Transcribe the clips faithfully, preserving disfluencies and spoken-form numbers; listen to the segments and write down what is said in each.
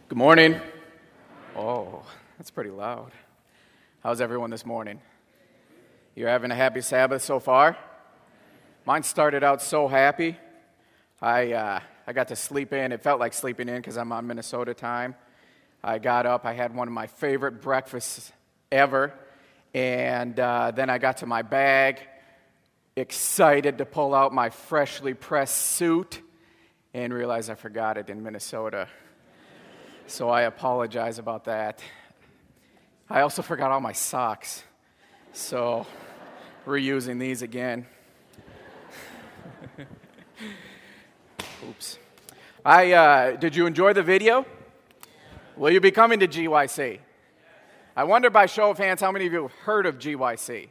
Good morning. Oh, that's pretty loud. How's everyone this morning? You're having a happy Sabbath so far? Mine started out so happy. I uh, I got to sleep in. It felt like sleeping in because I'm on Minnesota time. I got up. I had one of my favorite breakfasts ever. And uh, then I got to my bag, excited to pull out my freshly pressed suit, and realized I forgot it in Minnesota. So I apologize about that. I also forgot all my socks. So we're using these again. Oops. I uh, did you enjoy the video? Will you be coming to G Y C? I wonder by show of hands how many of you have heard of G Y C?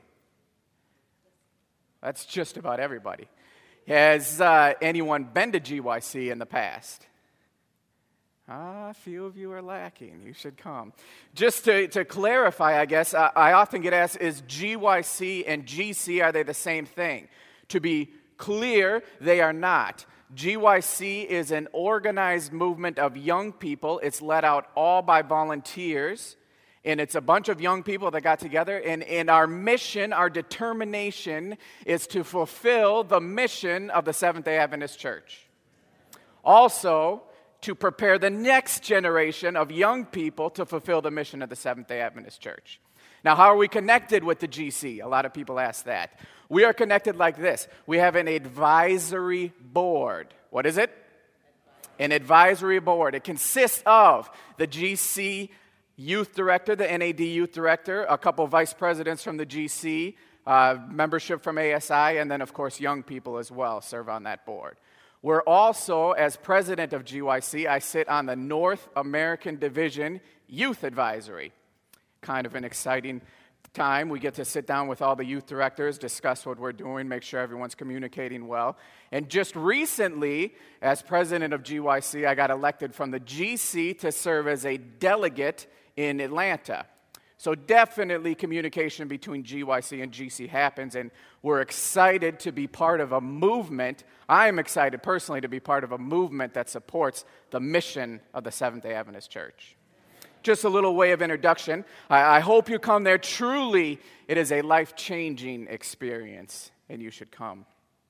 That's just about everybody. Has uh, anyone been to G Y C in the past? Ah, a few of you are lacking. You should come. Just to, to clarify, I guess, I, I often get asked, is G Y C and G C, are they the same thing? To be clear, they are not. G Y C is an organized movement of young people. It's led out all by volunteers. And it's a bunch of young people that got together. And, and our mission, our determination, is to fulfill the mission of the Seventh-day Adventist Church. Also, to prepare the next generation of young people to fulfill the mission of the Seventh-day Adventist Church. Now, how are we connected with the G C? A lot of people ask that. We are connected like this. We have an advisory board. What is it? An advisory board. It consists of the G C youth director, the N A D youth director, a couple vice presidents from the G C, uh, membership from A S I, and then, of course, young people as well serve on that board. We're also, as president of G Y C, I sit on the North American Division Youth Advisory. Kind of an exciting time. We get to sit down with all the youth directors, discuss what we're doing, make sure everyone's communicating well. And just recently, as president of G Y C, I got elected from the G C to serve as a delegate in Atlanta. So definitely communication between G Y C and G C happens, and we're excited to be part of a movement. I am excited personally to be part of a movement that supports the mission of the Seventh-day Adventist Church. Just a little way of introduction. I, I hope you come there. Truly, it is a life-changing experience, and you should come.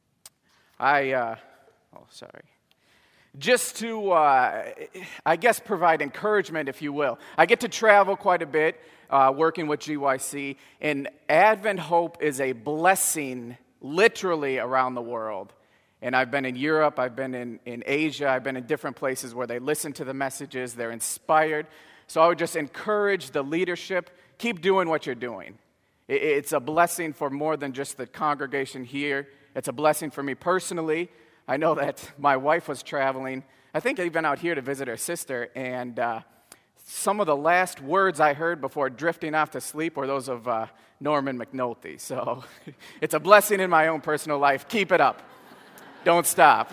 I, uh, oh, sorry. Just to, uh, I guess, provide encouragement, if you will. I get to travel quite a bit uh, working with G Y C, and Advent Hope is a blessing literally around the world. And I've been in Europe, I've been in, in Asia, I've been in different places where they listen to the messages, they're inspired. So I would just encourage the leadership, keep doing what you're doing. It, it's a blessing for more than just the congregation here. It's a blessing for me personally. I know that my wife was traveling, I think even out here to visit her sister, and uh, some of the last words I heard before drifting off to sleep were those of uh, Norman McNulty. So it's a blessing in my own personal life. Keep it up. Don't stop.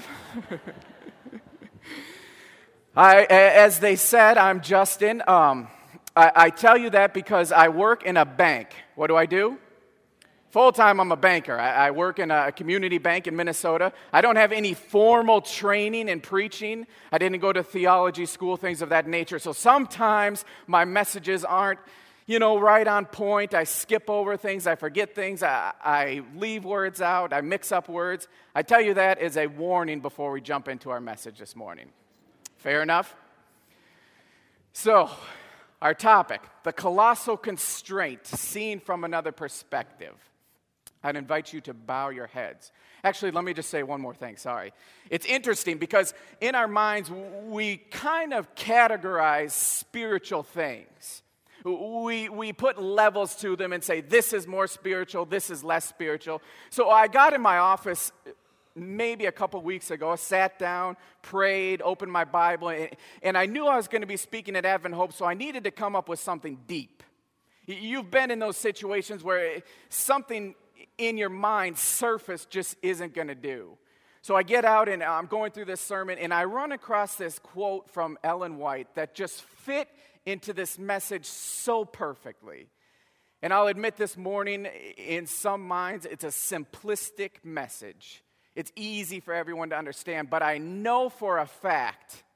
I, as they said, I'm Justin. Um, I, I tell you that because I work in a bank. What do I do? Full-time, I'm a banker. I, I work in a community bank in Minnesota. I don't have any formal training in preaching. I didn't go to theology school, things of that nature. So sometimes my messages aren't, you know, right on point. I skip over things. I forget things. I, I leave words out. I mix up words. I tell you that as a warning before we jump into our message this morning. Fair enough? So, our topic, the colossal constraint seen from another perspective. I'd invite you to bow your heads. Actually, let me just say one more thing, sorry. It's interesting because in our minds, we kind of categorize spiritual things. We, we put levels to them and say, this is more spiritual, this is less spiritual. So I got in my office maybe a couple weeks ago, sat down, prayed, opened my Bible, and, and I knew I was going to be speaking at Advent Hope, so I needed to come up with something deep. You've been in those situations where something in your mind surface just isn't going to do. So I get out and I'm going through this sermon, and I run across this quote from Ellen White that just fit into this message so perfectly. And I'll admit this morning, in some minds, it's a simplistic message. It's easy for everyone to understand, but I know for a fact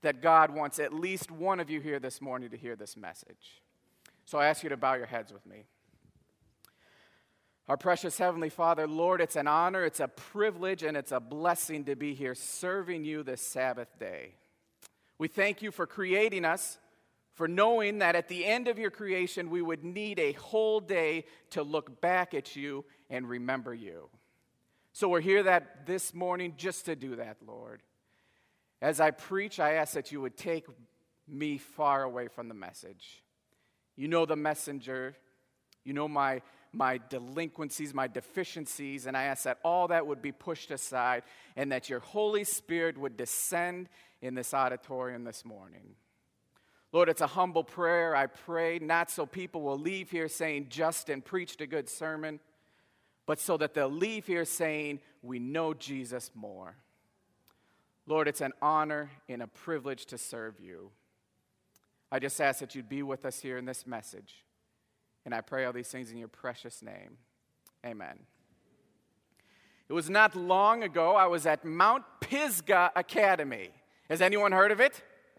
that God wants at least one of you here this morning to hear this message. So I ask you to bow your heads with me. Our precious Heavenly Father, Lord, it's an honor, it's a privilege, and it's a blessing to be here serving you this Sabbath day. We thank you for creating us, for knowing that at the end of your creation, we would need a whole day to look back at you and remember you. So we're here that this morning just to do that, Lord. As I preach, I ask that you would take me far away from the message. You know the messenger. You know my, my delinquencies, my deficiencies, and I ask that all that would be pushed aside and that your Holy Spirit would descend in this auditorium this morning. Lord, it's a humble prayer. I pray not so people will leave here saying Justin preached a good sermon, but so that they'll leave here saying we know Jesus more. Lord, it's an honor and a privilege to serve you. I just ask that you'd be with us here in this message. And I pray all these things in your precious name. Amen. It was not long ago I was at Mount Pisgah Academy. Has anyone heard of it?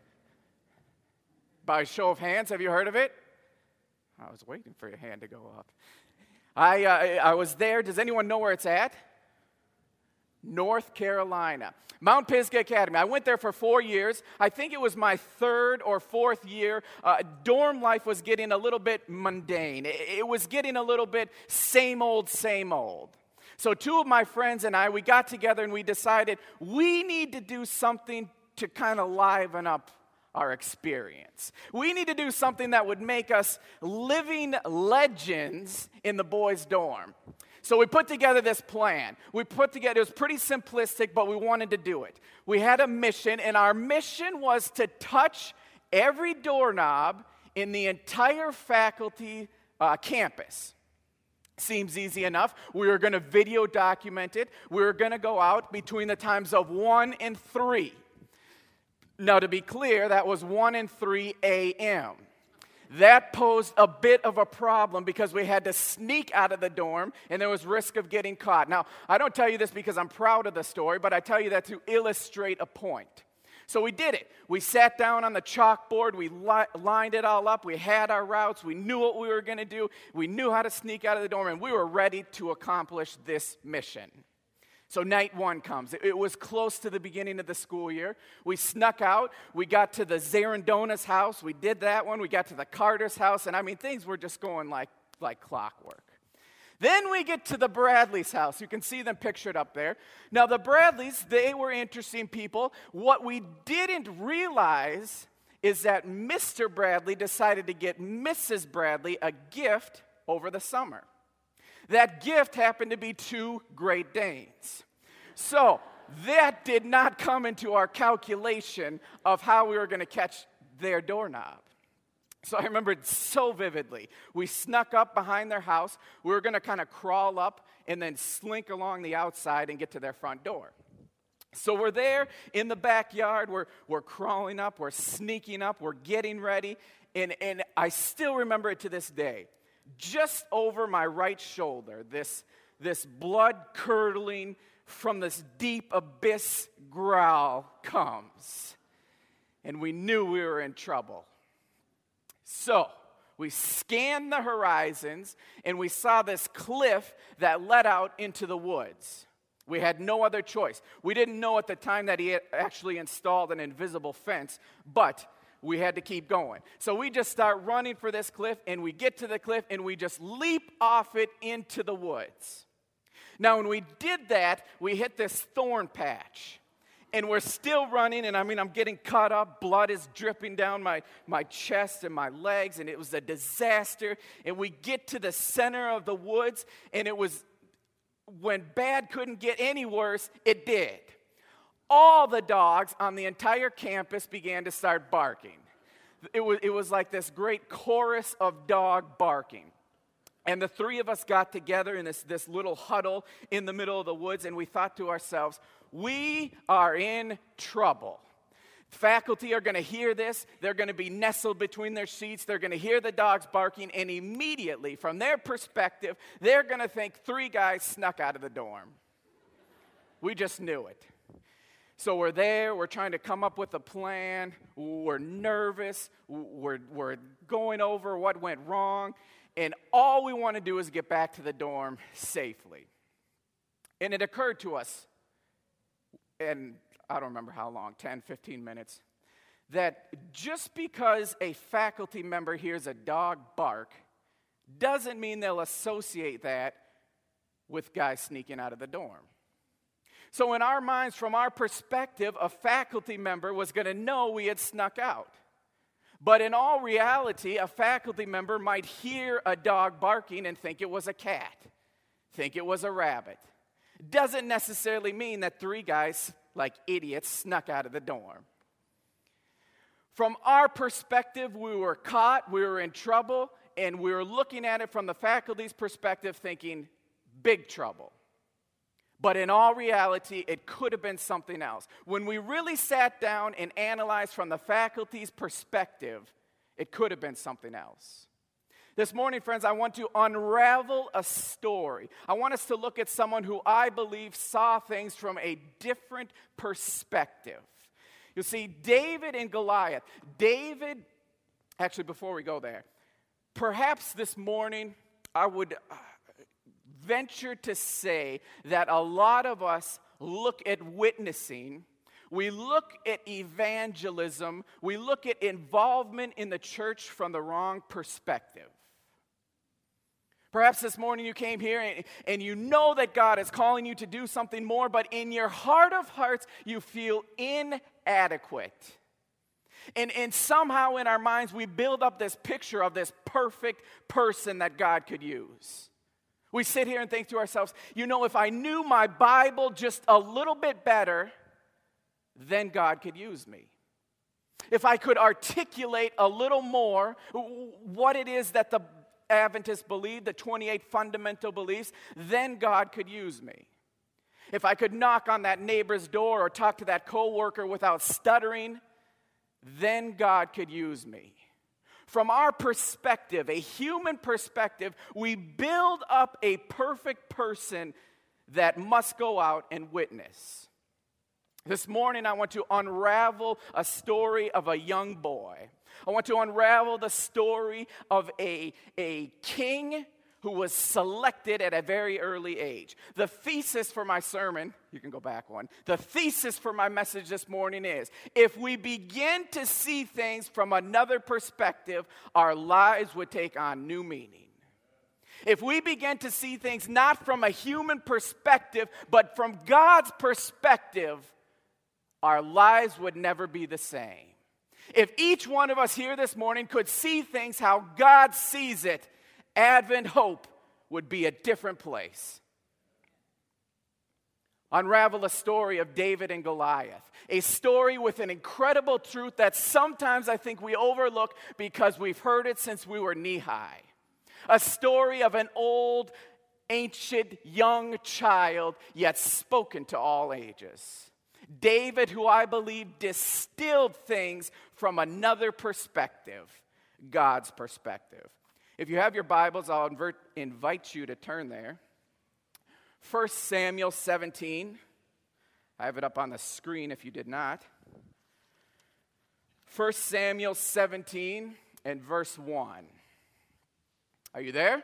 By a show of hands, have you heard of it? I was waiting for your hand to go up. I, uh, I was there. Does anyone know where it's at? North Carolina. Mount Pisgah Academy. I went there for four years. I think it was my third or fourth year. Uh, dorm life was getting a little bit mundane. It, it was getting a little bit same old, same old. So two of my friends and I, we got together and we decided we need to do something to kind of liven up our experience. We need to do something that would make us living legends in the boys' dorm. So we put together this plan. We put together, it was pretty simplistic, but we wanted to do it. We had a mission, and our mission was to touch every doorknob in the entire faculty uh, campus. Seems easy enough. We were going to video document it. We were going to go out between the times of one and three. Now, to be clear, that was one and three a.m. That posed a bit of a problem because we had to sneak out of the dorm and there was risk of getting caught. Now, I don't tell you this because I'm proud of the story, but I tell you that to illustrate a point. So we did it. We sat down on the chalkboard. We li- lined it all up. We had our routes. We knew what we were going to do. We knew how to sneak out of the dorm, and we were ready to accomplish this mission. So night one comes. It was close to the beginning of the school year. We snuck out. We got to the Zarandona's house. We did that one. We got to the Carter's house. And I mean, things were just going like, like clockwork. Then we get to the Bradley's house. You can see them pictured up there. Now, the Bradleys, they were interesting people. What we didn't realize is that Mister Bradley decided to get Missus Bradley a gift over the summer. That gift happened to be two Great Danes. So that did not come into our calculation of how we were going to catch their doorknob. So I remember it so vividly. We snuck up behind their house. We were going to kind of crawl up and then slink along the outside and get to their front door. So we're there in the backyard. We're, we're crawling up. We're sneaking up. We're getting ready. And, and I still remember it to this day. Just over my right shoulder, this, this blood-curdling, from this deep abyss growl comes. And we knew we were in trouble. So we scanned the horizons, and we saw this cliff that led out into the woods. We had no other choice. We didn't know at the time that he had actually installed an invisible fence, but we had to keep going. So we just start running for this cliff, and we get to the cliff, and we just leap off it into the woods. Now, when we did that, we hit this thorn patch. And we're still running, and I mean, I'm getting cut up. Blood is dripping down my, my chest and my legs, and it was a disaster. And we get to the center of the woods, and it was, when bad couldn't get any worse, it did. All the dogs on the entire campus began to start barking. It was, it was like this great chorus of dog barking. And the three of us got together in this, this little huddle in the middle of the woods, and we thought to ourselves, we are in trouble. Faculty are going to hear this. They're going to be nestled between their seats. They're going to hear the dogs barking, and immediately, from their perspective, they're going to think three guys snuck out of the dorm. We just knew it. So we're there, we're trying to come up with a plan, we're nervous, we're, we're going over what went wrong, and all we want to do is get back to the dorm safely. And it occurred to us, and I don't remember how long, ten, fifteen minutes, that just because a faculty member hears a dog bark doesn't mean they'll associate that with guys sneaking out of the dorm. So in our minds, from our perspective, a faculty member was going to know we had snuck out. But in all reality, a faculty member might hear a dog barking and think it was a cat, think it was a rabbit. Doesn't necessarily mean that three guys, like idiots, snuck out of the dorm. From our perspective, we were caught, we were in trouble, and we were looking at it from the faculty's perspective thinking, big trouble. But in all reality, it could have been something else. When we really sat down and analyzed from the faculty's perspective, it could have been something else. This morning, friends, I want to unravel a story. I want us to look at someone who I believe saw things from a different perspective. You see, David and Goliath. David, actually, before we go there, perhaps this morning I would venture to say that a lot of us look at witnessing, we look at evangelism, we look at involvement in the church from the wrong perspective. Perhaps this morning you came here and, and you know that God is calling you to do something more, but in your heart of hearts you feel inadequate. And, and somehow in our minds we build up this picture of this perfect person that God could use. We sit here and think to ourselves, you know, if I knew my Bible just a little bit better, then God could use me. If I could articulate a little more what it is that the Adventists believe, the twenty-eight fundamental beliefs, then God could use me. If I could knock on that neighbor's door or talk to that coworker without stuttering, then God could use me. From our perspective, a human perspective, we build up a perfect person that must go out and witness. This morning, I want to unravel a story of a young boy. I want to unravel the story of a, a king who was selected at a very early age. The thesis for my sermon, you can go back one, the thesis for my message this morning is, if we begin to see things from another perspective, our lives would take on new meaning. If we begin to see things not from a human perspective, but from God's perspective, our lives would never be the same. If each one of us here this morning could see things how God sees it, Advent Hope would be a different place. Unravel a story of David and Goliath, a story with an incredible truth that sometimes I think we overlook because we've heard it since we were knee-high. A story of an old, ancient, young child, yet spoken to all ages. David, who I believe distilled things from another perspective, God's perspective. If you have your Bibles, I'll invert, invite you to turn there. First Samuel seventeen. I have it up on the screen if you did not. First Samuel seventeen and verse one. Are you there?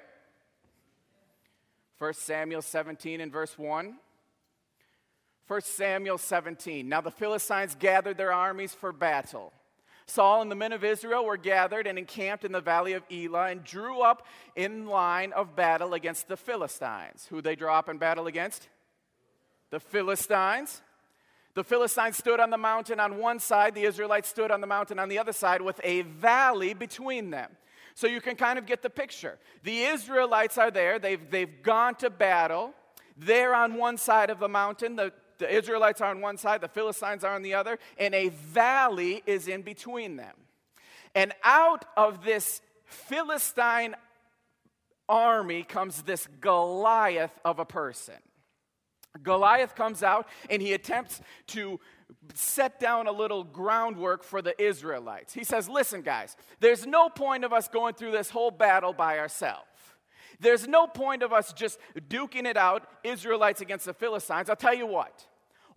First Samuel seventeen and verse one. First Samuel seventeen. Now the Philistines gathered their armies for battle. Saul and the men of Israel were gathered and encamped in the valley of Elah and drew up in line of battle against the Philistines. Who they draw up in battle against? The Philistines. The Philistines stood on the mountain on one side. The Israelites stood on the mountain on the other side with a valley between them. So you can kind of get the picture. The Israelites are there. They've, they've gone to battle. They're on one side of the mountain. The The Israelites are on one side, the Philistines are on the other, and a valley is in between them. And out of this Philistine army comes this Goliath of a person. Goliath comes out and he attempts to set down a little groundwork for the Israelites. He says, listen guys, there's no point of us going through this whole battle by ourselves. There's no point of us just duking it out, Israelites against the Philistines. I'll tell you what.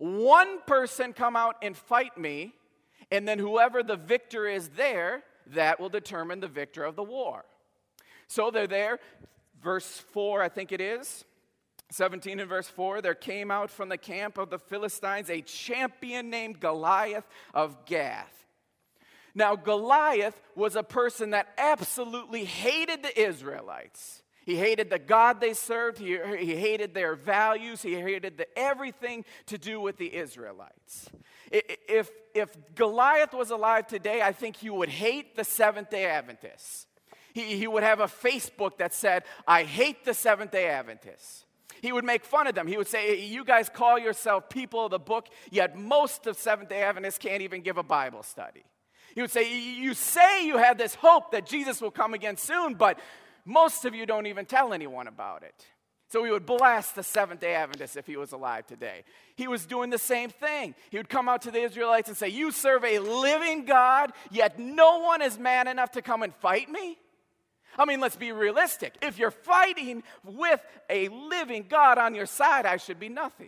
One person come out and fight me, and then whoever the victor is there, that will determine the victor of the war. So they're there, verse four, I think it is, seventeen and verse four, there came out from the camp of the Philistines a champion named Goliath of Gath. Now, Goliath was a person that absolutely hated the Israelites. He hated the God they served. He, he hated their values. He hated the, everything to do with the Israelites. If, if Goliath was alive today, I think he would hate the Seventh-day Adventists. He, he would have a Facebook that said, I hate the Seventh-day Adventists. He would make fun of them. He would say, you guys call yourself people of the book, yet most of Seventh-day Adventists can't even give a Bible study. He would say, you say you have this hope that Jesus will come again soon, but most of you don't even tell anyone about it. So he would blast the Seventh-day Adventists if he was alive today. He was doing the same thing. He would come out to the Israelites and say, you serve a living God, yet no one is man enough to come and fight me? I mean, let's be realistic. If you're fighting with a living God on your side, I should be nothing.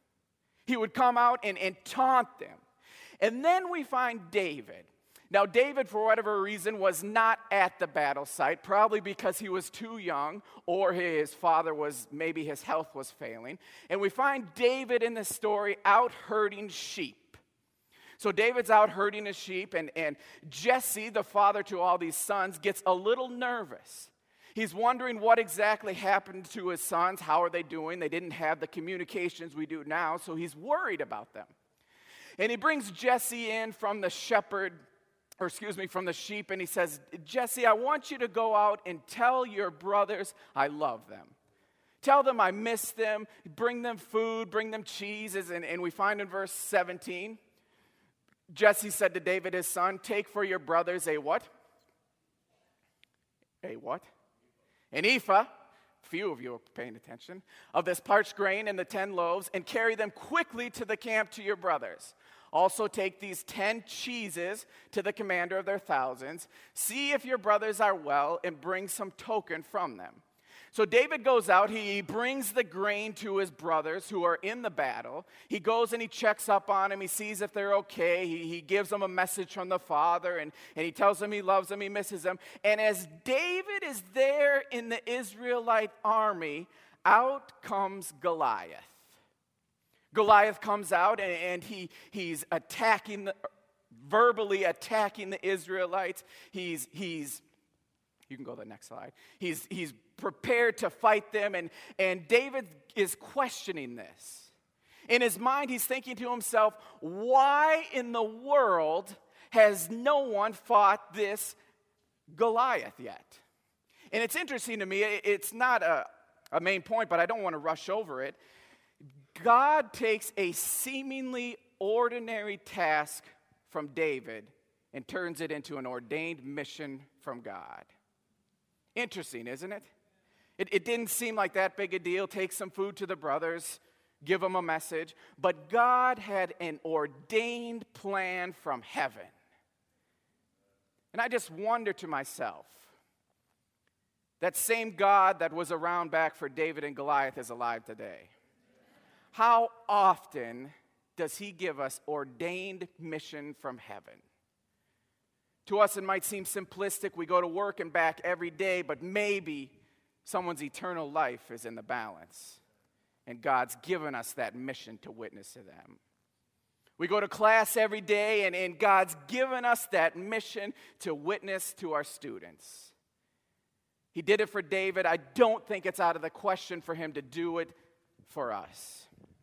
He would come out and, and taunt them. And then we find David. Now, David, for whatever reason, was not at the battle site, probably because he was too young, or his father was, maybe his health was failing. And we find David in this story out herding sheep. So David's out herding his sheep, and, and Jesse, the father to all these sons, gets a little nervous. He's wondering what exactly happened to his sons. How are they doing? They didn't have the communications we do now, so he's worried about them. And he brings Jesse in from the shepherd, or excuse me, from the sheep, and he says, Jesse, I want you to go out and tell your brothers I love them. Tell them I miss them. Bring them food, bring them cheeses. And, and we find in verse seventeen, Jesse said to David, his son, take for your brothers a what? A what? An ephah. Few of you are paying attention. Of this parched grain and the ten loaves, and carry them quickly to the camp to your brothers. Also take these ten cheeses to the commander of their thousands. See if your brothers are well, and bring some token from them. So David goes out, he brings the grain to his brothers who are in the battle. He goes and he checks up on them, he sees if they're okay. He, he gives them a message from the Father, and, and he tells them he loves them, he misses them. And as David is there in the Israelite army, out comes Goliath. Goliath comes out and, and he, he's attacking, the, verbally attacking the Israelites. He's, he's, you can go to the next slide. He's, he's prepared to fight them, and, and David is questioning this. In his mind, he's thinking to himself, why in the world has no one fought this Goliath yet? And it's interesting to me, it's not a, a main point, but I don't want to rush over it. God takes a seemingly ordinary task from David and turns it into an ordained mission from God. Interesting, isn't it? It, it didn't seem like that big a deal. Take some food to the brothers, give them a message. But God had an ordained plan from heaven. And I just wonder to myself, that same God that was around back for David and Goliath is alive today. How often does he give us ordained mission from heaven? To us, it might seem simplistic. We go to work and back every day, but maybe someone's eternal life is in the balance, and God's given us that mission to witness to them. We go to class every day, and, and God's given us that mission to witness to our students. He did it for David. I don't think it's out of the question for him to do it for us.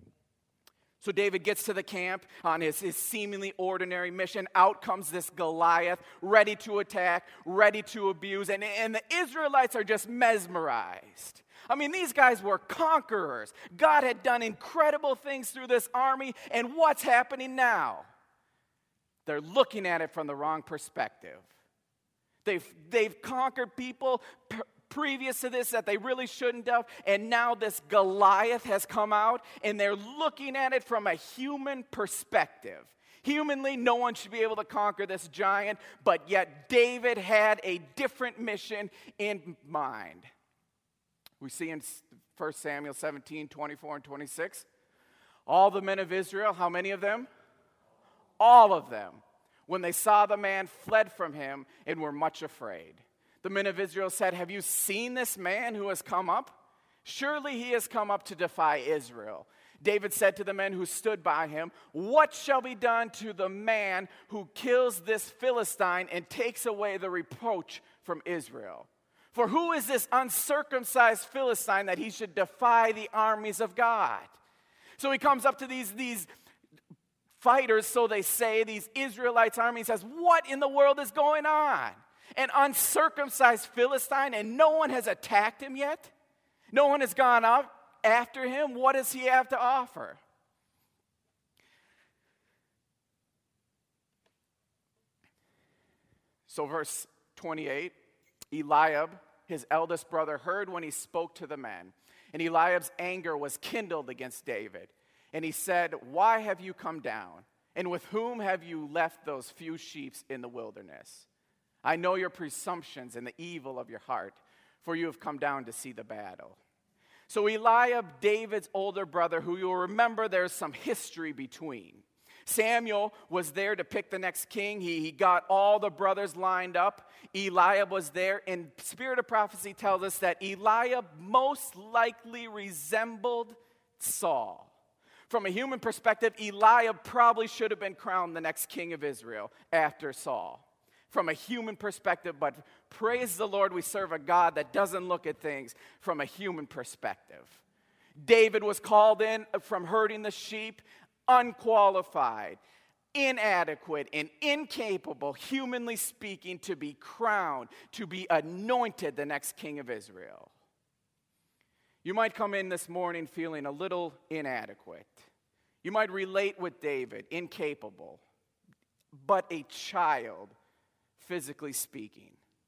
So David gets to the camp on his, his seemingly ordinary mission. Out comes this Goliath, ready to attack, ready to abuse, and, and the Israelites are just mesmerized. I mean, these guys were conquerors. God had done incredible things through this army, and what's happening now? They're looking at it from the wrong perspective. They've, they've conquered people p- previous to this that they really shouldn't have, and now this Goliath has come out, and they're looking at it from a human perspective. Humanly, no one should be able to conquer this giant, but yet David had a different mission in mind. We see in First Samuel seventeen, twenty-four and twenty-six, All the men of Israel, how many of them? All of them, when they saw the man, fled from him and were much afraid. The men of Israel said, have you seen this man who has come up? Surely he has come up to defy Israel. David said to the men who stood by him, what shall be done to the man who kills this Philistine and takes away the reproach from Israel? For who is this uncircumcised Philistine that he should defy the armies of God? So he comes up to these, these fighters, so they say, these Israelites' army, and says, what in the world is going on? An uncircumcised Philistine, and no one has attacked him yet? No one has gone up after him? What does he have to offer? So verse twenty-eight, Eliab, his eldest brother, heard when he spoke to the men. And Eliab's anger was kindled against David. And he said, why have you come down? And with whom have you left those few sheep in the wilderness? I know your presumptions and the evil of your heart, for you have come down to see the battle. So Eliab, David's older brother, who you'll remember there's some history between. Samuel was there to pick the next king. He, he got all the brothers lined up. Eliab was there. And Spirit of Prophecy tells us that Eliab most likely resembled Saul. From a human perspective, Eliab probably should have been crowned the next king of Israel after Saul. From a human perspective, but praise the Lord, we serve a God that doesn't look at things from a human perspective. David was called in from herding the sheep, unqualified, inadequate, and incapable, humanly speaking, to be crowned, to be anointed the next king of Israel. You might come in this morning feeling a little inadequate. You might relate with David, incapable, but a child, physically speaking.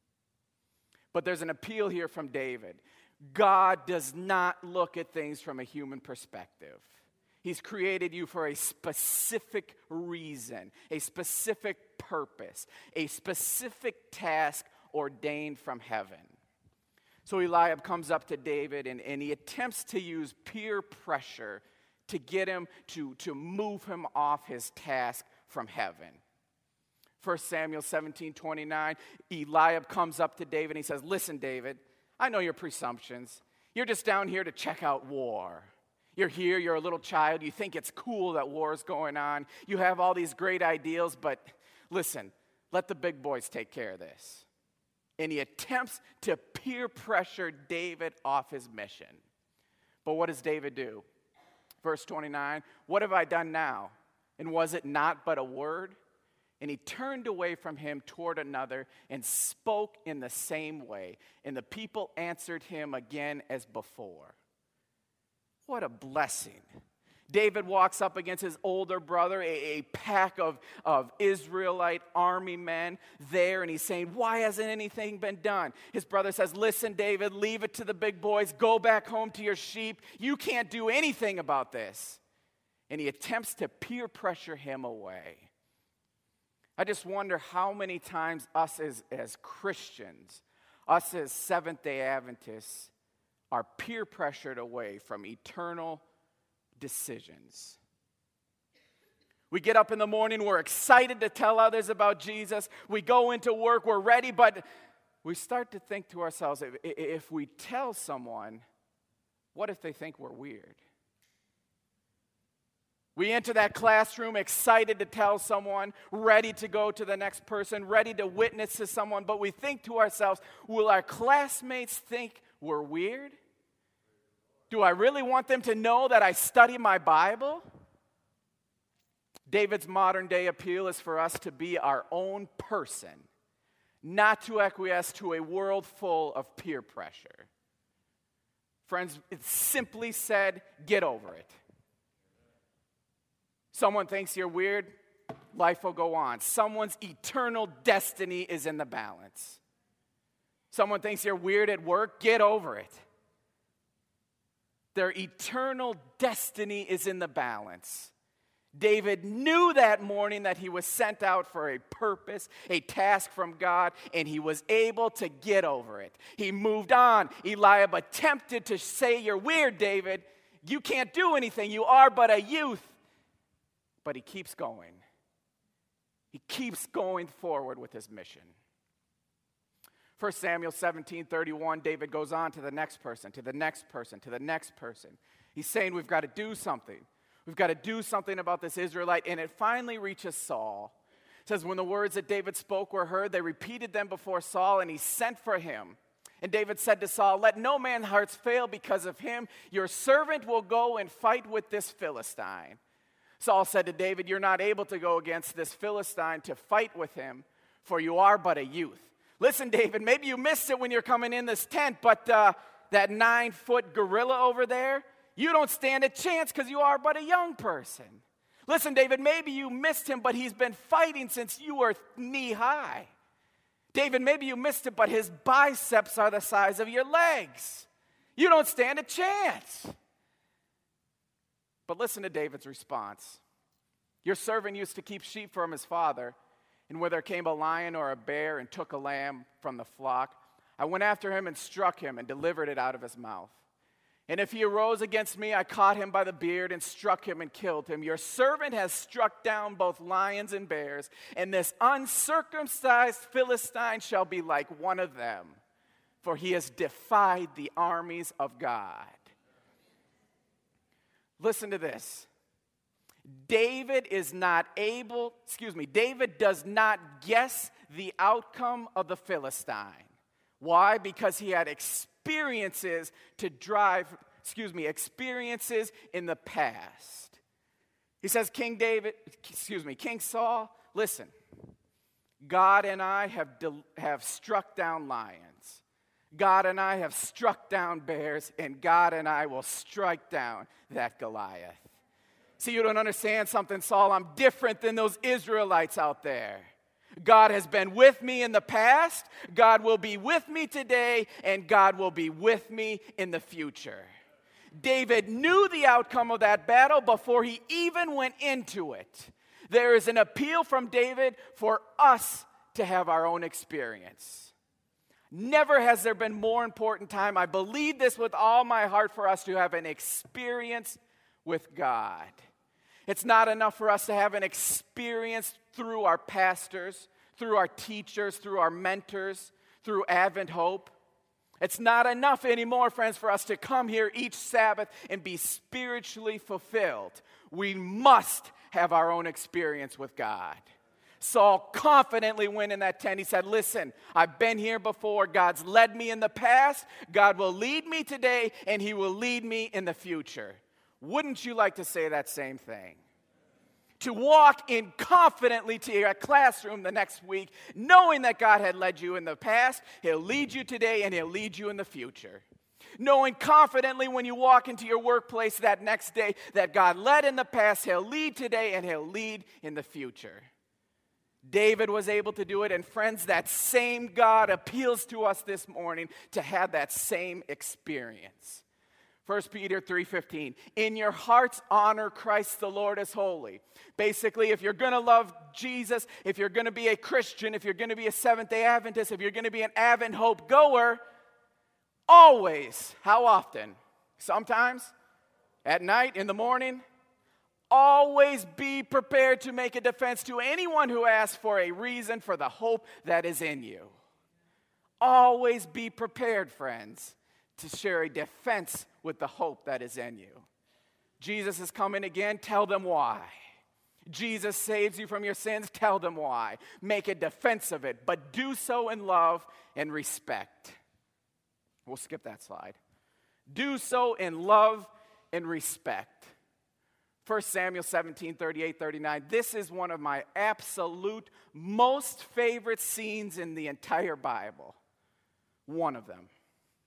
But there's an appeal here from David. God does not look at things from a human perspective. He's created you for a specific reason, a specific purpose, a specific task ordained from heaven. So Eliab comes up to David and, and he attempts to use peer pressure to get him to, to move him off his task from heaven. First Samuel seventeen twenty-nine, Eliab comes up to David and he says, listen, David, I know your presumptions. You're just down here to check out war. You're here, you're a little child, you think it's cool that war is going on. You have all these great ideals, but listen, let the big boys take care of this. And he attempts to peer pressure David off his mission. But what does David do? Verse twenty-nine, what have I done now? And was it not but a word? And he turned away from him toward another and spoke in the same way. And the people answered him again as before. What a blessing. David walks up against his older brother, a, a pack of, of Israelite army men there, and he's saying, why hasn't anything been done? His brother says, listen, David, leave it to the big boys. Go back home to your sheep. You can't do anything about this. And he attempts to peer pressure him away. I just wonder how many times us as, as Christians, us as Seventh-day Adventists, are peer pressured away from eternal decisions. We get up in the morning, we're excited to tell others about Jesus. We go into work, we're ready, but we start to think to ourselves, if, if we tell someone, what if they think we're weird? We enter that classroom excited to tell someone, ready to go to the next person, ready to witness to someone, but we think to ourselves, will our classmates think we're weird? Do I really want them to know that I study my Bible? David's modern day appeal is for us to be our own person, not to acquiesce to a world full of peer pressure. Friends, it's simply said, get over it. Someone thinks you're weird, life will go on. Someone's eternal destiny is in the balance. Someone thinks you're weird at work, get over it. Their eternal destiny is in the balance. David knew that morning that he was sent out for a purpose, a task from God, and he was able to get over it. He moved on. Eliab attempted to say, you're weird, David. You can't do anything. You are but a youth. But he keeps going. He keeps going forward with his mission. First Samuel seventeen thirty-one, David goes on to the next person, to the next person, to the next person. He's saying we've got to do something. We've got to do something about this Israelite. And it finally reaches Saul. It says, when the words that David spoke were heard, they repeated them before Saul, and he sent for him. And David said to Saul, let no man's hearts fail because of him. Your servant will go and fight with this Philistine. Saul said to David, you're not able to go against this Philistine to fight with him, for you are but a youth. Listen, David, maybe you missed it when you're coming in this tent, but uh, that nine-foot gorilla over there, you don't stand a chance because you are but a young person. Listen, David, maybe you missed him, but he's been fighting since you were knee-high. David, maybe you missed it, but his biceps are the size of your legs. You don't stand a chance. But listen to David's response. Your servant used to keep sheep from his father, and where there came a lion or a bear and took a lamb from the flock, I went after him and struck him and delivered it out of his mouth. And if he arose against me, I caught him by the beard and struck him and killed him. Your servant has struck down both lions and bears, and this uncircumcised Philistine shall be like one of them, for he has defied the armies of God. Listen to this. David is not able, excuse me, David does not guess the outcome of the Philistine. Why? Because he had experiences to drive, excuse me, experiences in the past. He says, King David, excuse me, King Saul, listen, God and I have, de- have struck down lions. God and I have struck down bears, and God and I will strike down that Goliath. See, you don't understand something, Saul. I'm different than those Israelites out there. God has been with me in the past, God will be with me today, and God will be with me in the future. David knew the outcome of that battle before he even went into it. There is an appeal from David for us to have our own experience. Never has there been more important time, I believe this with all my heart, for us to have an experience with God. It's not enough for us to have an experience through our pastors, through our teachers, through our mentors, through Advent Hope. It's not enough anymore, friends, for us to come here each Sabbath and be spiritually fulfilled. We must have our own experience with God. Saul confidently went in that tent. He said, listen, I've been here before. God's led me in the past. God will lead me today, and he will lead me in the future. Wouldn't you like to say that same thing? To walk in confidently to your classroom the next week, knowing that God had led you in the past, he'll lead you today, and he'll lead you in the future. Knowing confidently when you walk into your workplace that next day that God led in the past, he'll lead today, and he'll lead in the future. David was able to do it, and friends, that same God appeals to us this morning to have that same experience. First Peter three fifteen, in your hearts honor Christ the Lord as holy. Basically, if you're going to love Jesus, if you're going to be a Christian, if you're going to be a Seventh-day Adventist, if you're going to be an Advent Hope goer, always, how often? Sometimes, at night, in the morning, always be prepared to make a defense to anyone who asks for a reason for the hope that is in you. Always be prepared, friends, to share a defense with the hope that is in you. Jesus is coming again, tell them why. Jesus saves you from your sins, tell them why. Make a defense of it, but do so in love and respect. We'll skip that slide. Do so in love and respect. First Samuel seventeen, thirty-eight, thirty-nine. This is one of my absolute most favorite scenes in the entire Bible. One of them.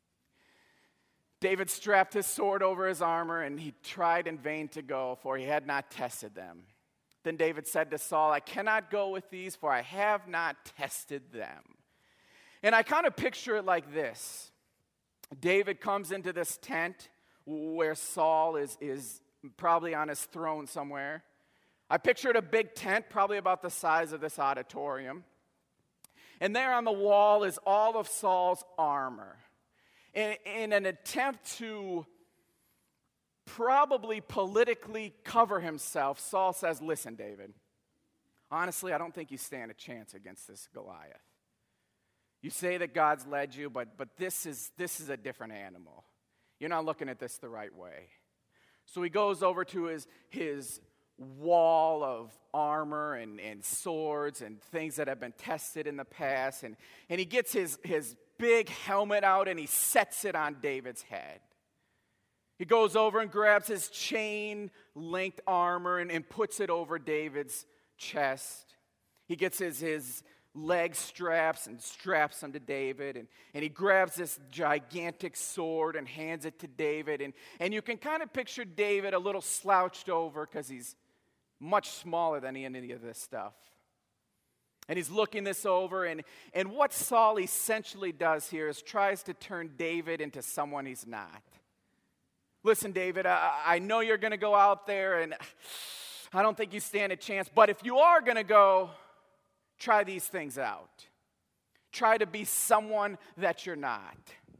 David strapped his sword over his armor, and he tried in vain to go, for he had not tested them. Then David said to Saul, I cannot go with these, for I have not tested them. And I kind of picture it like this. David comes into this tent where Saul is, is probably on his throne somewhere. I pictured a big tent, probably about the size of this auditorium. And there on the wall is all of Saul's armor. In, in an attempt to probably politically cover himself, Saul says, listen, David, honestly, I don't think you stand a chance against this Goliath. You say that God's led you, but, but this is, this is a different animal. You're not looking at this the right way. So he goes over to his, his wall of armor and, and swords and things that have been tested in the past, and, and he gets his, his big helmet out and he sets it on David's head. He goes over and grabs his chain-linked armor and, and puts it over David's chest. He gets his, his leg straps and straps them to David. And, and he grabs this gigantic sword and hands it to David. And, and you can kind of picture David a little slouched over because he's much smaller than any of this stuff. And he's looking this over. And, and what Saul essentially does here is tries to turn David into someone he's not. Listen, David, I, I know you're going to go out there, and I don't think you stand a chance. But if you are going to go, try these things out. Try to be someone that you're not.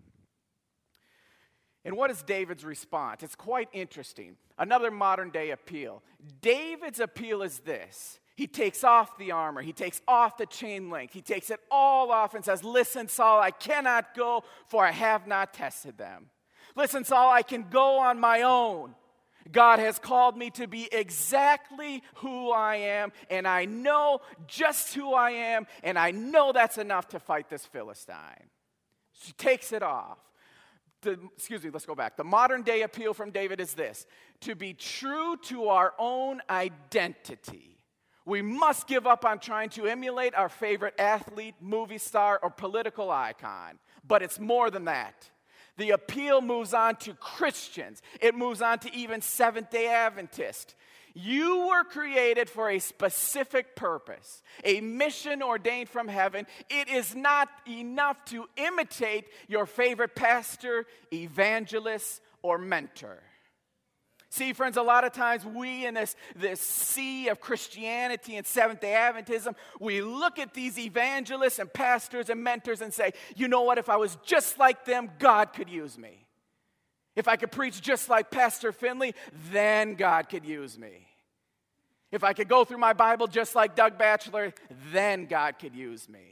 And what is David's response? It's quite interesting. Another modern day appeal. David's appeal is this. He takes off the armor. He takes off the chain link. He takes it all off and says, listen, Saul, I cannot go, for I have not tested them. Listen, Saul, I can go on my own. God has called me to be exactly who I am, and I know just who I am, and I know that's enough to fight this Philistine. She takes it off. The, excuse me, let's go back. The modern day appeal from David is this: to be true to our own identity. We must give up on trying to emulate our favorite athlete, movie star, or political icon. But it's more than that. The appeal moves on to Christians. It moves on to even Seventh-day Adventists. You were created for a specific purpose, a mission ordained from heaven. It is not enough to imitate your favorite pastor, evangelist, or mentor. See, friends, a lot of times we in this, this sea of Christianity and Seventh-day Adventism, we look at these evangelists and pastors and mentors and say, you know what, if I was just like them, God could use me. If I could preach just like Pastor Finley, then God could use me. If I could go through my Bible just like Doug Batchelor, then God could use me.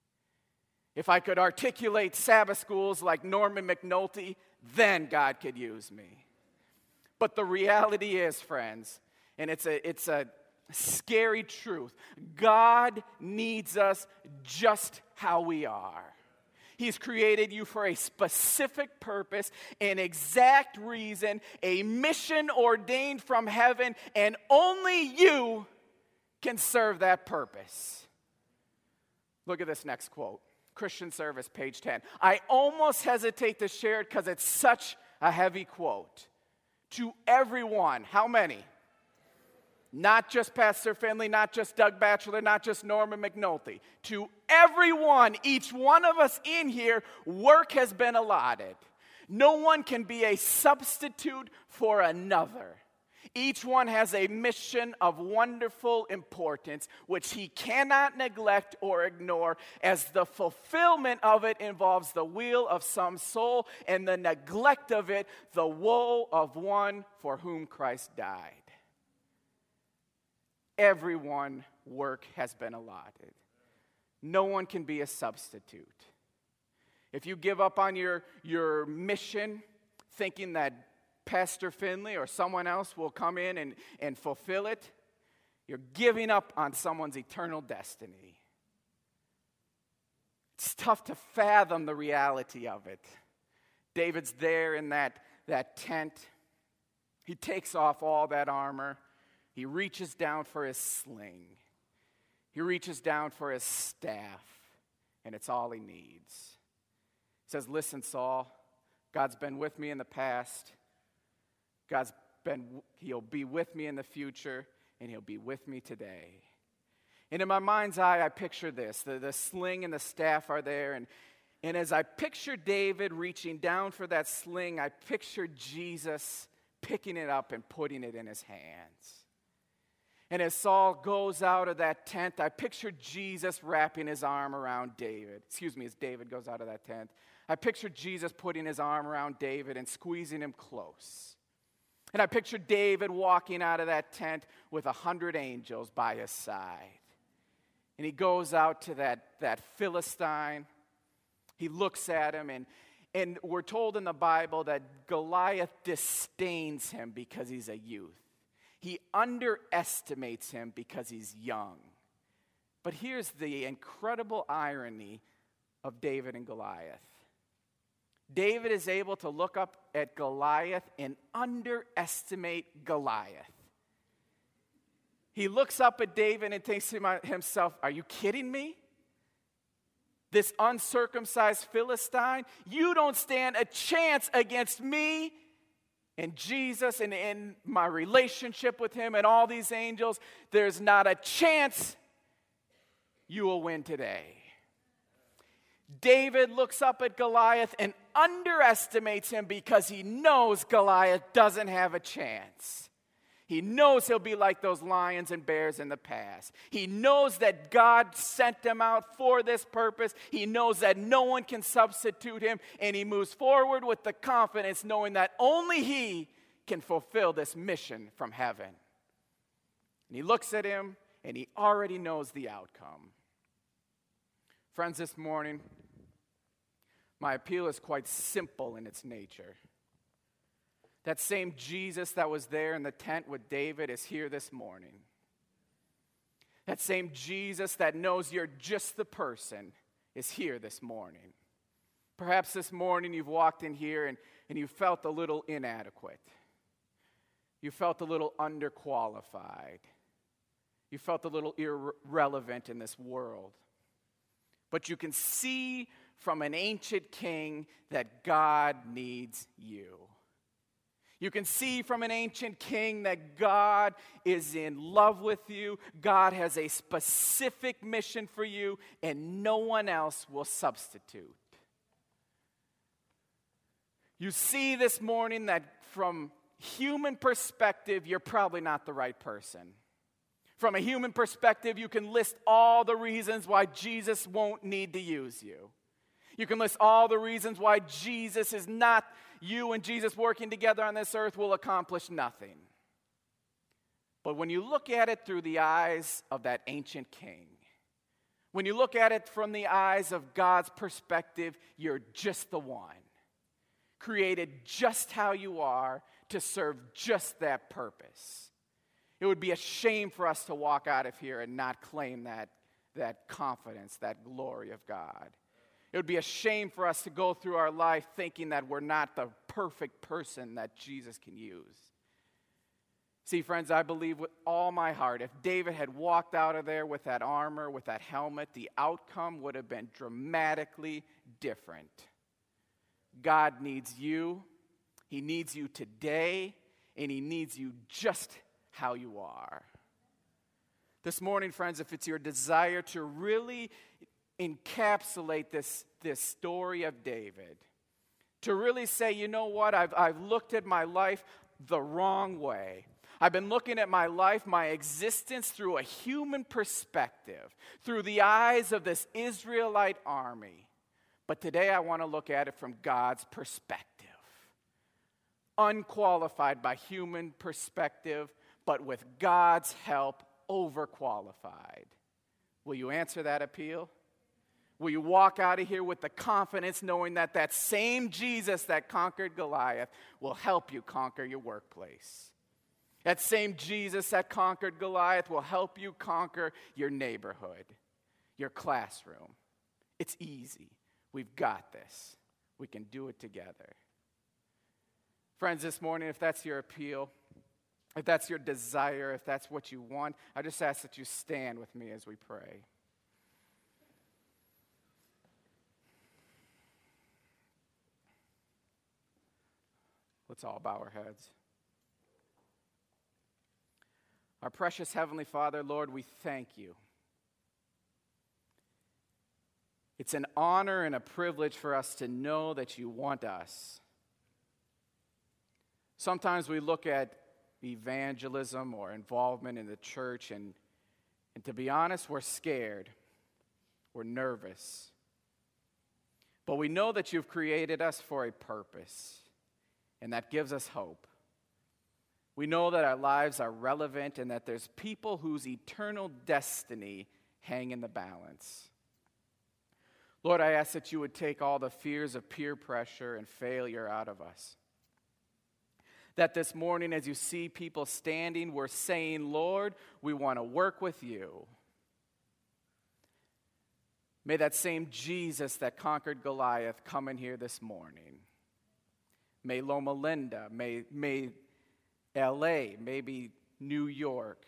If I could articulate Sabbath schools like Norman McNulty, then God could use me. But the reality is, friends, and it's a, it's a scary truth, God needs us just how we are. He's created you for a specific purpose, an exact reason, a mission ordained from heaven, and only you can serve that purpose. Look at this next quote. Christian Service, page ten. I almost hesitate to share it because it's such a heavy quote. To everyone, how many? Not just Pastor Finley, not just Doug Batchelor, not just Norman McNulty. To everyone, each one of us in here, work has been allotted. No one can be a substitute for another. Each one has a mission of wonderful importance, which he cannot neglect or ignore, as the fulfillment of it involves the weal of some soul, and the neglect of it, the woe of one for whom Christ died. Everyone work has been allotted. No one can be a substitute. If you give up on your, your mission, thinking that Pastor Finley or someone else will come in and, and fulfill it, you're giving up on someone's eternal destiny. It's tough to fathom the reality of it. David's there in that, that tent. He takes off all that armor. He reaches down for his sling. He reaches down for his staff, and it's all he needs. He says, listen, Saul, God's been with me in the past. God's been, he'll be with me in the future, and he'll be with me today. And in my mind's eye, I picture this. The, the sling and the staff are there, and, and as I picture David reaching down for that sling, I picture Jesus picking it up and putting it in his hands. And as Saul goes out of that tent, I picture Jesus wrapping his arm around David. Excuse me, as David goes out of that tent. I picture Jesus putting his arm around David and squeezing him close. And I picture David walking out of that tent with a hundred angels by his side. And he goes out to that, that Philistine. He looks at him, and, and we're told in the Bible that Goliath disdains him because he's a youth. He underestimates him because he's young. But here's the incredible irony of David and Goliath. David is able to look up at Goliath and underestimate Goliath. He looks up at David and thinks to himself, are you kidding me? This uncircumcised Philistine, you don't stand a chance against me and Jesus and in my relationship with him and all these angels. There's not a chance you will win today. David looks up at Goliath and underestimates him because he knows Goliath doesn't have a chance. He knows he'll be like those lions and bears in the past. He knows that God sent him out for this purpose. He knows that no one can substitute him, and he moves forward with the confidence knowing that only he can fulfill this mission from heaven. And he looks at him, and he already knows the outcome. Friends, this morning, my appeal is quite simple in its nature. That same Jesus that was there in the tent with David is here this morning. That same Jesus that knows you're just the person is here this morning. Perhaps this morning you've walked in here and, and you felt a little inadequate. You felt a little underqualified. You felt a little irrelevant in this world. But you can see from an ancient king that God needs you. You can see from an ancient king that God is in love with you. God has a specific mission for you, and no one else will substitute. You see this morning that from human perspective, you're probably not the right person. From a human perspective, you can list all the reasons why Jesus won't need to use you. You can list all the reasons why Jesus is not, you and Jesus working together on this earth will accomplish nothing. But when you look at it through the eyes of that ancient king, when you look at it from the eyes of God's perspective, you're just the one. Created just how you are to serve just that purpose. It would be a shame for us to walk out of here and not claim that, that confidence, that glory of God. It would be a shame for us to go through our life thinking that we're not the perfect person that Jesus can use. See, friends, I believe with all my heart, if David had walked out of there with that armor, with that helmet, the outcome would have been dramatically different. God needs you. He needs you today, and he needs you just how you are. This morning, friends, if it's your desire to really encapsulate this, this story of David, to really say, you know what, I've, I've looked at my life the wrong way. I've been looking at my life, my existence through a human perspective, through the eyes of this Israelite army. But today I want to look at it from God's perspective. Unqualified by human perspective, but with God's help, overqualified. Will you answer that appeal? Will you walk out of here with the confidence knowing that that same Jesus that conquered Goliath will help you conquer your workplace? That same Jesus that conquered Goliath will help you conquer your neighborhood, your classroom. It's easy. We've got this. We can do it together. Friends, this morning, if that's your appeal, if that's your desire, if that's what you want, I just ask that you stand with me as we pray. Let's all bow our heads. Our precious Heavenly Father, Lord, we thank you. It's an honor and a privilege for us to know that you want us. Sometimes we look at evangelism or involvement in the church, and, and to be honest, we're scared. We're nervous. But we know that you've created us for a purpose, and that gives us hope. We know that our lives are relevant and that there's people whose eternal destiny hang in the balance. Lord, I ask that you would take all the fears of peer pressure and failure out of us. That this morning, as you see people standing, we're saying, Lord, we want to work with you. May that same Jesus that conquered Goliath come in here this morning. May Loma Linda, may, may L A, maybe New York,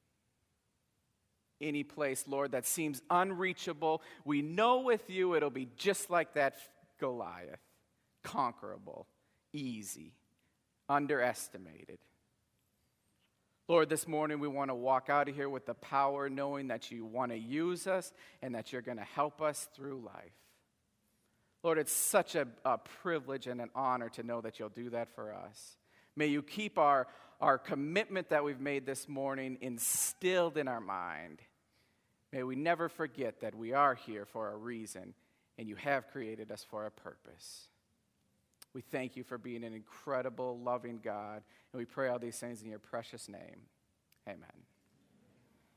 any place, Lord, that seems unreachable. We know with you it'll be just like that Goliath, conquerable, easy, underestimated. Lord, this morning we want to walk out of here with the power, knowing that you want to use us and that you're going to help us through life. Lord, it's such a, a privilege and an honor to know that you'll do that for us. May you keep our, our commitment that we've made this morning instilled in our mind. May we never forget that we are here for a reason and you have created us for a purpose. We thank you for being an incredible, loving God, and we pray all these things in your precious name. Amen.